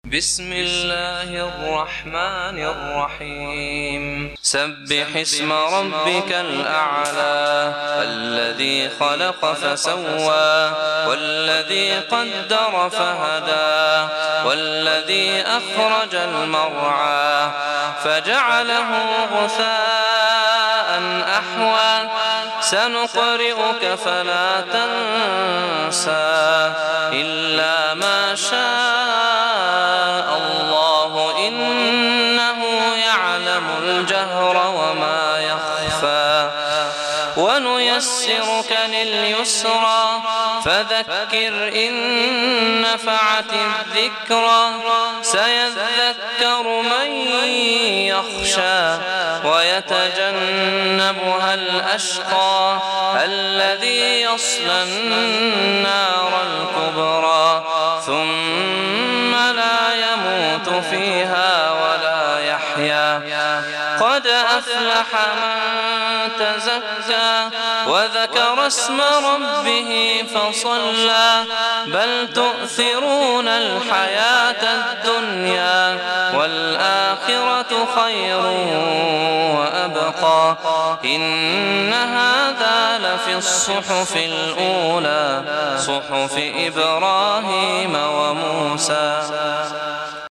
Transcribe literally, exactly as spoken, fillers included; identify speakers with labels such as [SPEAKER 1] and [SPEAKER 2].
[SPEAKER 1] بسم الله الرحمن الرحيم سبح اسم ربك الأعلى الذي خلق فسوى والذي قدر فهدى والذي أخرج المرعى فجعله غثاء أحوى سنقرئك فلا تنسى إلا ما شاء الله إنه يعلم الجهر وما يخفى ونيسرك لليسرى فذكر إن نفعت الذكرى سيذكر من يخشى ويتجنبها الأشقى الذي يصلى النار الكبرى ثم لا يموت فيها ولا يحيا قد أفلح من تزكى وذكر اسم ربه فصلى بل تؤثرون الحياة الدنيا والآخرة خير وأبقى إن هذا لفي الصحف الأولى صحف إبراهيم وموسى.